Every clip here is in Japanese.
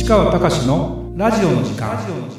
川隆のラジオの時間。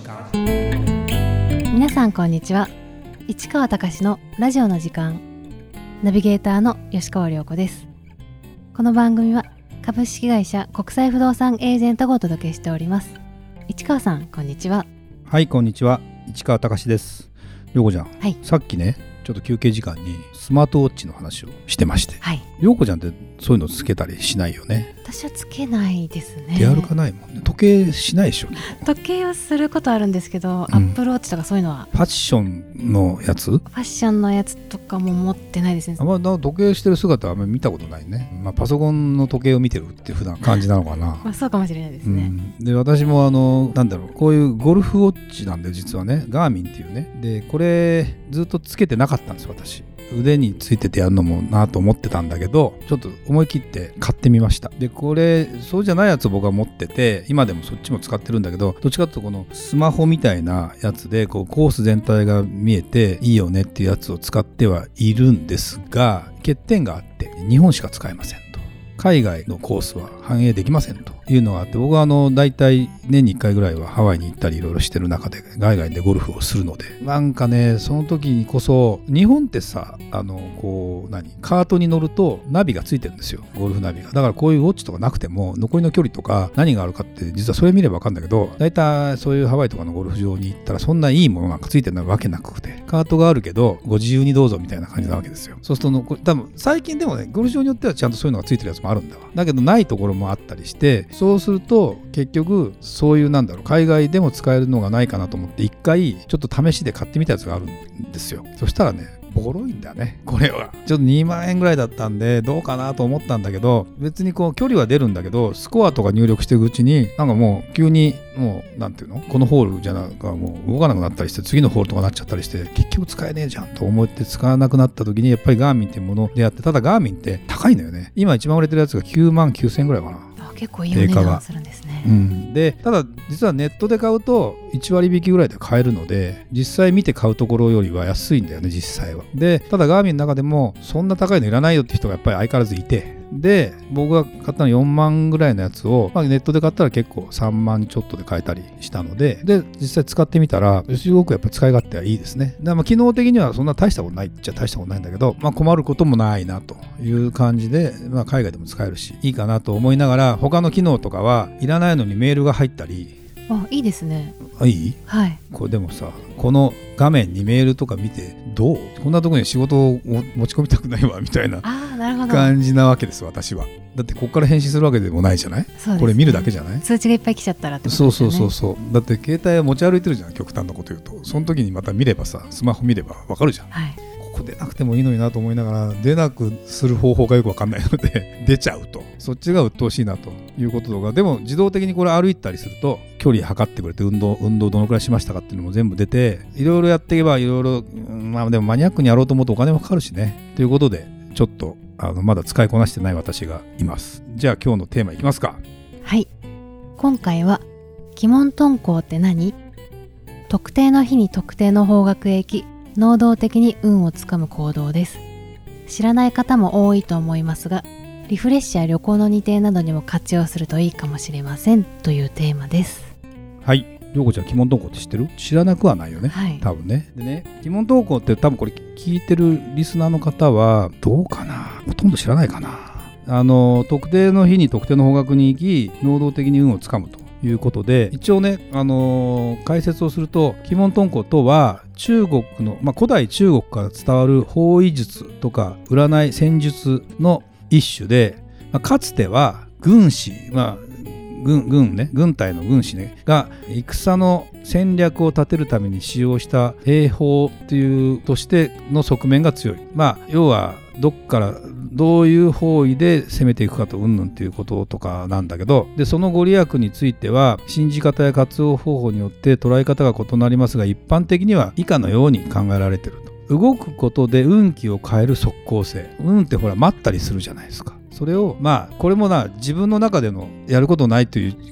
皆さんこんにちは。市川隆のラジオの時間、ナビゲーターの吉川亮子です。この番組は株式会社国際不動産エージェントがお届けしております。市川さんこんにちは。 はい、こんにちは。市川隆です。亮子ちゃん、 はい、 さっきねちょっと休憩時間にスマートウォッチの話をしてまして、 はい、 陽子ちゃんってそういうのつけたりしないよね。 私はつけないですね。 出歩かないもんね。時計しないでしょ。 時計をすることあるんですけど、アップルウォッチとかそういうのは。 ファッションのやつ？ ファッションのやつとかも持ってないですね。 あんま時計してる姿はあんまり見たことないね。パソコンの時計を見てるって普段感じなのかな。 そうかもしれないですね。 で私もこういうゴルフウォッチなんで、実はねガーミンっていうね、でこれずっとつけてなかったんです私。腕についててやるのもなと思ってたんだけど、ちょっと思い切って買ってみました。でこれそうじゃないやつを僕は持ってて、今でもそっちも使ってるんだけど、どっちかというとこのスマホみたいなやつでこうコース全体が見えていいよねっていうやつを使ってはいるんですが、欠点があって日本しか使えませんと、海外のコースは反映できませんというのがあって、僕はだいたい年に1回ぐらいはハワイに行ったりいろいろしてる中で海外でゴルフをするので、なんかねその時にこそ、日本ってさカートに乗るとナビがついてるんですよ、ゴルフナビが。だからこういうウォッチとかなくても残りの距離とか何があるかって実はそれ見れば分かるんだけど、だいたいそういうハワイとかのゴルフ場に行ったらそんないいものなんかついてるわけなくて、カートがあるけどご自由にどうぞみたいな感じなわけですよ。そうすると多分最近でもねゴルフ場によってはちゃんとそういうのがついてるやつもあるんだわ。だけどないところもあったりして、そうすると結局そういう海外でも使えるのがないかなと思って一回ちょっと試しで買ってみたやつがあるんですよ。そしたらねボロいんだね。これはちょっと2万円ぐらいだったんでどうかなと思ったんだけど、別にこう距離は出るんだけど、スコアとか入力していくうちにもう急にこのホールじゃなくもう動かなくなったりして、次のホールとかなっちゃったりして、結局使えねえじゃんと思って使わなくなった時に、やっぱりガーミンっていうものであって、ただガーミンって高いのよね。今一番売れてるやつが9万9000円ぐらいかな。 結構いいお値段するんですね。 でただ実はネットで買うと1割引きぐらいで買えるので、実際見て買うところよりは安いんだよね実際は。でただガーミンの中でもそんな高いのいらないよって人がやっぱり相変わらずいて、で僕が買ったの4万ぐらいのやつを、ネットで買ったら結構3万ちょっとで買えたりしたので、実際使ってみたらすごくやっぱ使い勝手はいいですね。で機能的にはそんな大したことないっちゃ大したことないんだけど、困ることもないなという感じで、海外でも使えるしいいかなと思いながら、他の機能とかはいらないのにメールが入ったり。 いいですね。 いい？はい。これでもさ、この画面にメールとか見てどう？こんなところに仕事を持ち込みたくないわみたいな感じなわけです私は。だってここから返信するわけでもないじゃない？そうですね。これ見るだけじゃない？ 通知がいっぱい来ちゃったらってことですよね。 そう。だって携帯を持ち歩いてるじゃん、極端なこと言うと。その時にまた見ればさ、スマホ見ればわかるじゃん。はい。ここ出なくてもいいのになと思いながら、出なくする方法がよくわかんないので出ちゃうと、そっちが鬱陶しいなということとか。でも自動的にこれ歩いたりすると距離測ってくれて、運動どのくらいしましたかっていうのも全部出て、いろいろやっていけばいろいろ、でもマニアックにやろうと思うとお金もかかるしねということで、ちょっとまだ使いこなしてない私がいます。じゃあ今日のテーマいきますか。 はい、今回は鬼門遁甲って何？特定の日に特定の方角へ行き、能動的に運をつかむ行動です。知らない方も多いと思いますが、リフレッシュや旅行の日程などにも活用するといいかもしれませんというテーマです。はい、 涼子ちゃん鬼門遁甲って知ってる？知らなくはないよね、 はい、 多分ね。でね、鬼門遁甲って多分これ聞いてるリスナーの方はどうかな、ほとんど知らないかな。特定の日に特定の方角に行き、能動的に運をつかむということで、一応ね、解説をすると、鬼門遁甲とは中国の、古代中国から伝わる方位術とか占い戦術の一種で、かつては軍師、軍隊の軍師ねが戦の戦略を立てるために使用した兵法としての側面が強い。要はどっからどういう方位で攻めていくかと云々っていうこととかなんだけど、でそのご利益については信じ方や活用方法によって捉え方が異なりますが、一般的には以下のように考えられていると。動くことで運気を変える即効性。運ってほら待ったりするじゃないですか。それをこれも自分の中でのやることないというか、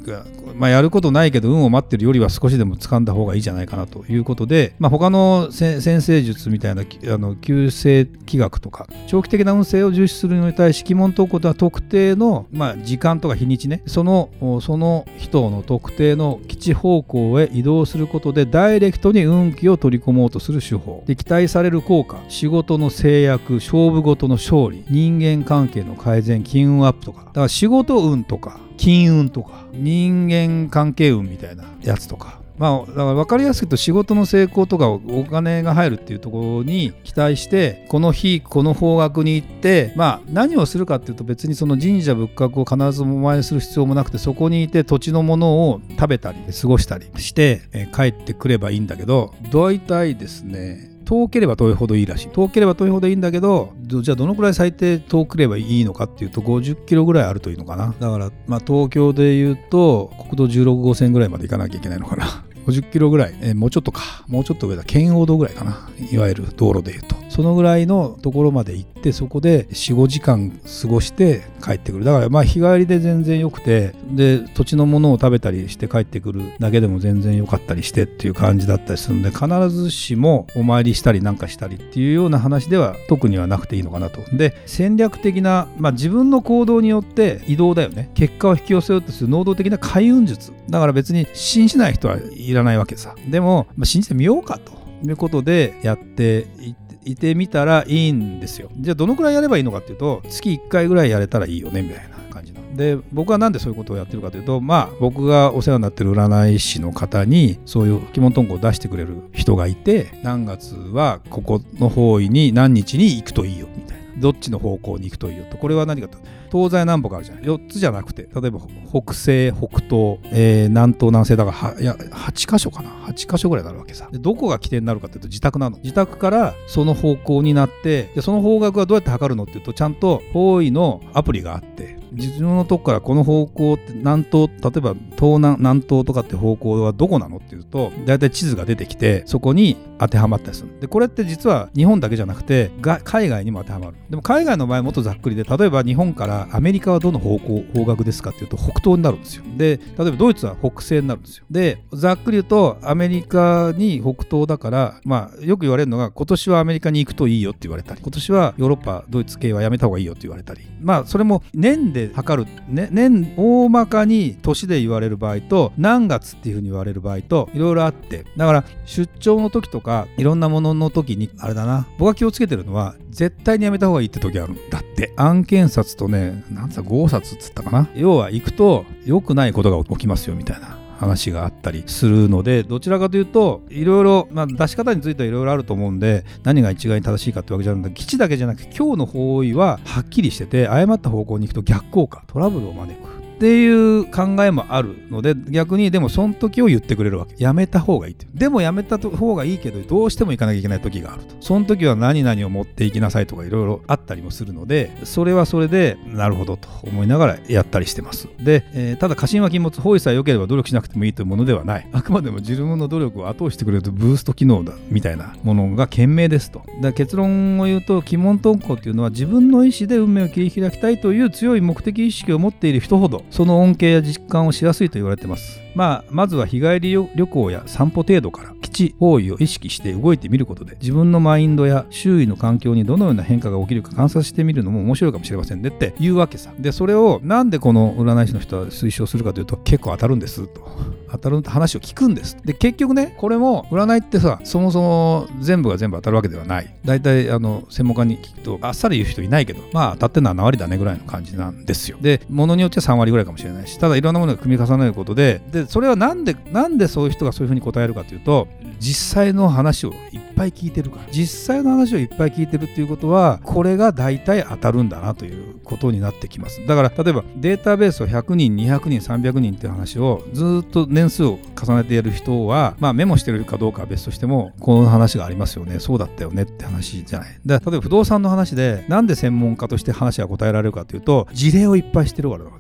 やることないけど運を待ってるよりは少しでも掴んだ方がいいじゃないかなということで、他の先生術みたいな旧世紀学とか長期的な運勢を重視するのに対し、鬼門遁甲とは特定の、時間とか日にちね、その人の特定の基地方向へ移動することでダイレクトに運気を取り込もうとする手法で、期待される効果、仕事の制約、勝負事の勝利、人間関係の改善、金運アップとか、だから仕事運とか金運とか人間関係運みたいなやつとか、だから分かりやすく言うと仕事の成功とかお金が入るっていうところに期待して、この日この方角に行って、何をするかっていうと、別にその神社仏閣を必ずお参りする必要もなくて、そこにいて土地のものを食べたり過ごしたりして、帰ってくればいいんだけど、大体ですね、遠ければ遠いほどいいらしい。遠ければ遠いほどいいんだけど、じゃあどのくらい最低遠ければいいのかっていうと、50キロぐらいあるといいのかな。だから東京でいうと国道16号線ぐらいまで行かなきゃいけないのかな。50キロぐらい、もうちょっと上だ、圏央道ぐらいかな、いわゆる道路でいうと、そのぐらいのところまで行って、そこで 4,5 時間過ごして帰ってくる。だから日帰りで全然よくて、で土地のものを食べたりして帰ってくるだけでも全然よかったりしてっていう感じだったりするので、必ずしもお参りしたりなんかしたりっていうような話では特にはなくていいのかなと。で、戦略的な、自分の行動によって移動だよね。結果を引き寄せようとする能動的な開運術だから、別に信じない人はいらないわけさ。でも、信じてみようかということでやっていてみたらいいんですよ。じゃあどのくらいやればいいのかっていうと、月1回ぐらいやれたらいいよねみたいな感じので、僕はなんでそういうことをやってるかというと、僕がお世話になってる占い師の方にそういう鬼門遁甲を出してくれる人がいて、何月はここの方位に何日に行くといいよみたいな、どっちの方向に行くといいよと。これは何かと、東西南北あるじゃない。4つじゃなくて、例えば北西北東、南東南西だから8箇所かな、8箇所ぐらいになるわけさ。でどこが起点になるかというと、自宅なの。自宅からその方向になって、でその方角はどうやって測るのっていうと、ちゃんと方位のアプリがあって、自分のとこからこの方向って南東、例えば東南南東とかって方向はどこなのっていうと、だいたい地図が出てきて、そこに当てはまったりする。でこれって実は日本だけじゃなくて海外にも当てはまる。でも海外の場合はもっとざっくりで、例えば日本からアメリカはどの方角ですかっていうと、北東になるんですよ。で例えばドイツは北西になるんですよ。でざっくり言うと、アメリカに北東だから、よく言われるのが、今年はアメリカに行くといいよって言われたり、今年はヨーロッパドイツ系はやめた方がいいよって言われたり、それも年で測る、年大まかに年で言われる場合と、何月っていう風に言われる場合といろいろあって、だから出張の時とかいろんなものの時に、あれだな、僕が気をつけてるのは、絶対にやめた方がいいって時あるんだって。案件札とね、合札っつったかな、要は行くと良くないことが起きますよみたいな話があったりするので、どちらかというといろいろ、出し方についてはいろいろあると思うんで、何が一概に正しいかってわけじゃなくて、基地だけじゃなくて今日の方位ははっきりしてて、誤った方向に行くと逆効果、トラブルを招くっていう考えもあるので、逆にでもその時を言ってくれるわけ。やめた方がいいって。でもやめた方がいいけど、どうしても行かなきゃいけない時があると。その時は何々を持っていきなさいとかいろいろあったりもするので、それはそれでなるほどと思いながらやったりしてます。で、ただ過信は禁物、方位さえ良ければ努力しなくてもいいというものではない。あくまでも自分の努力を後押してくれるとブースト機能だみたいなものが賢明ですと。だ結論を言うと、鬼門遁甲っていうのは、自分の意思で運命を切り開きたいという強い目的意識を持っている人ほど、その恩恵や実感をしやすいと言われています。まずは日帰り旅行や散歩程度から基地方位を意識して動いてみることで、自分のマインドや周囲の環境にどのような変化が起きるか観察してみるのも面白いかもしれませんねっていうわけさ。でそれをなんでこの占い師の人は推奨するかというと、結構当たるんですと、当たるって話を聞くんです。で結局ね、これも占いってさ、そもそも全部が全部当たるわけではない。だいたい専門家に聞くとあっさり言う人いないけど、当たってるのは7割だねぐらいの感じなんですよ。で物によっては3割ぐらいかもしれないし、ただいろんなものが組み重ねることで、それはなんでそういう人がそういうふうに答えるかというと、実際の話をいっぱい聞いてるから。実際の話をいっぱい聞いてるっていうことは、これが大体当たるんだなということになってきます。だから例えばデータベースを100人200人300人っていう話をずっと年数を重ねてやる人は、メモしてるかどうかは別としても、この話がありますよね、そうだったよねって話じゃない。だから例えば不動産の話でなんで専門家として話が答えられるかというと、事例をいっぱいしてるからなんですよ。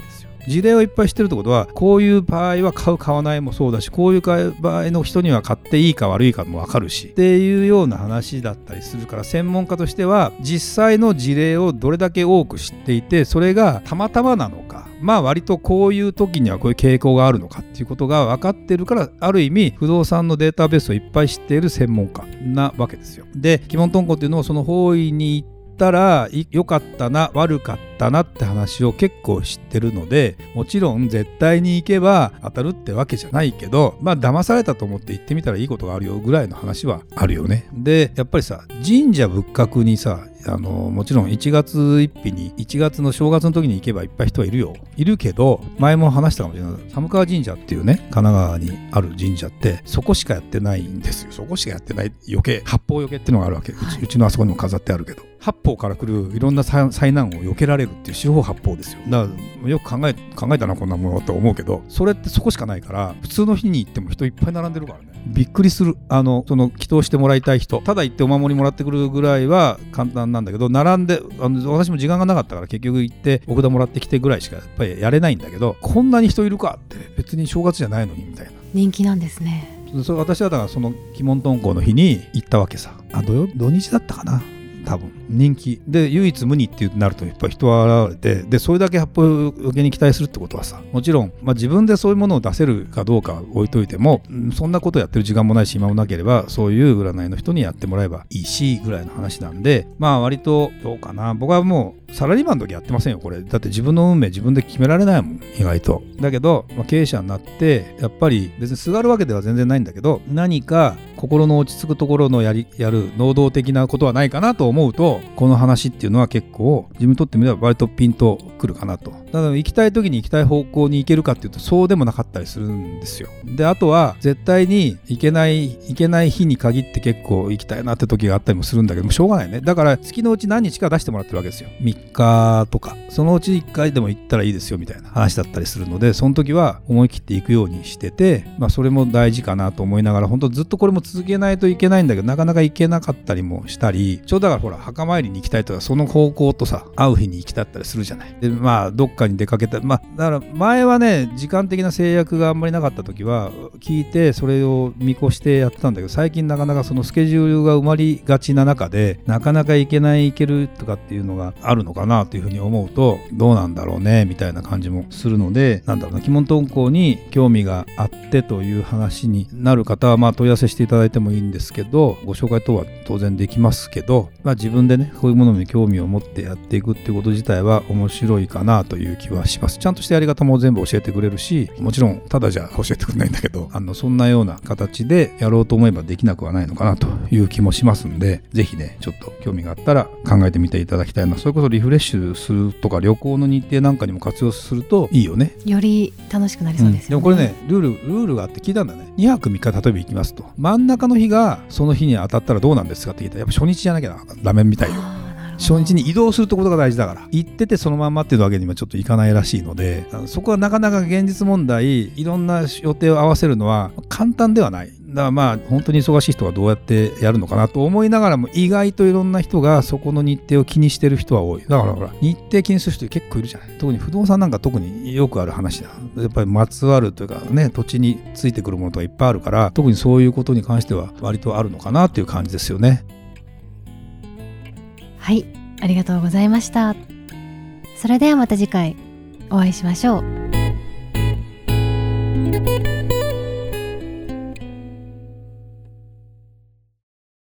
事例をいっぱい知ってるってことは、こういう場合は買う買わないもそうだし、こういう場合の人には買っていいか悪いかも分かるしっていうような話だったりするから、専門家としては実際の事例をどれだけ多く知っていて、それがたまたまなのか、まあ割とこういう時にはこういう傾向があるのかっていうことが分かってるから、ある意味不動産のデータベースをいっぱい知っている専門家なわけですよ。で、鬼門遁甲っていうのをその方位に行ったら良かったな悪かったなって話を結構知ってるので、もちろん絶対に行けば当たるってわけじゃないけど、まあ騙されたと思って行ってみたらいいことがあるよぐらいの話はあるよね。で、やっぱりさ、神社仏閣にさ、もちろん1月1日に1月の正月の時に行けばいっぱい人はいるよ。いるけど、前も話したかもしれない。寒川神社っていうね、神奈川にある神社ってそこしかやってないんですよ。そこしかやってない余計、八方余計っていうのがあるわけ。うちのあそこにも飾ってあるけど、八方から来るいろんな災難を避けられるっていう四方八方ですよ。だからよく考えたなこんなものって思うけど、それってそこしかないから、普通の日に行っても人いっぱい並んでるからね。びっくりする。その祈祷してもらいたい人、ただ行ってお守りもらってくるぐらいは簡単なんだけど、並んで私も時間がなかったから結局行ってお札もらってきてぐらいしかやっぱりやれないんだけど、こんなに人いるかって、別に正月じゃないのにみたいな。 人気なんですね。 それ私はだからその鬼門遁甲の日に行ったわけさ。土日だったかな、多分人気で、唯一無二ってなるとやっぱり人は現れて、でそれだけ八方余計に期待するってことはさ、もちろん、自分でそういうものを出せるかどうか置いといても、そんなことやってる時間もないし暇もなければ、そういう占いの人にやってもらえばいいしぐらいの話なんで、割とどうかな。僕はもうサラリーマンの時やってませんよこれ。だって自分の運命自分で決められないもん、意外と。だけど、経営者になってやっぱり別にすがるわけでは全然ないんだけど、何か心の落ち着くところのやる能動的なことはないかなと思うと、この話っていうのは結構自分にとってみれば割とピンとくるかなと。だから行きたい時に行きたい方向に行けるかっていうとそうでもなかったりするんですよ。で、あとは絶対に行けない日に限って結構行きたいなって時があったりもするんだけども、しょうがないね。だから月のうち何日か出してもらってるわけですよ。3日とか、そのうち1回でも行ったらいいですよみたいな話だったりするので、その時は思い切って行くようにしてて、それも大事かなと思いながら、本当ずっとこれも続けないといけないんだけど、なかなか行けなかったりもしたり、ちょうどだからほら墓参りに行きたいとか、その方向とさ会う日に行きたったりするじゃない。で、どっかに出かけた、だから前はね、時間的な制約があんまりなかった時は聞いてそれを見越してやってたんだけど、最近なかなかそのスケジュールが埋まりがちな中で、なかなか行けるとかっていうのがあるのかなというふうに思うと、どうなんだろうねみたいな感じもするので、鬼門遁甲に興味があってという話になる方は問い合わせしていただいてもいいんですけど、ご紹介等は当然できますけど、自分でねこういうものに興味を持ってやっていくっていうこと自体は面白いかなという気はします。ちゃんとしたやり方も全部教えてくれるし、もちろんただじゃ教えてくれないんだけど、そんなような形でやろうと思えばできなくはないのかなという気もしますんで、ぜひねちょっと興味があったら考えてみていただきたいな。それこそリフレッシュするとか旅行の日程なんかにも活用するといいよね。 より楽しくなりそうですよね。 でもこれねルールがあって聞いたんだね。2泊3日例えば行きますと、真ん中の日がその日に当たったらどうなんですかって聞いたら、やっぱ初日じゃなきゃダメみたいよ。初日に移動するってことが大事だから、行っててそのまんまっていうわけにはちょっといかないらしいので、そこはなかなか現実問題いろんな予定を合わせるのは簡単ではない。だから本当に忙しい人はどうやってやるのかなと思いながらも、意外といろんな人がそこの日程を気にしてる人は多い。だからほら日程気にする人結構いるじゃない。特に不動産なんか特によくある話だ。やっぱりまつわるというかね、土地についてくるものとかいっぱいあるから、特にそういうことに関しては割とあるのかなっていう感じですよね。 はい、ありがとうございました。それではまた次回お会いしましょう。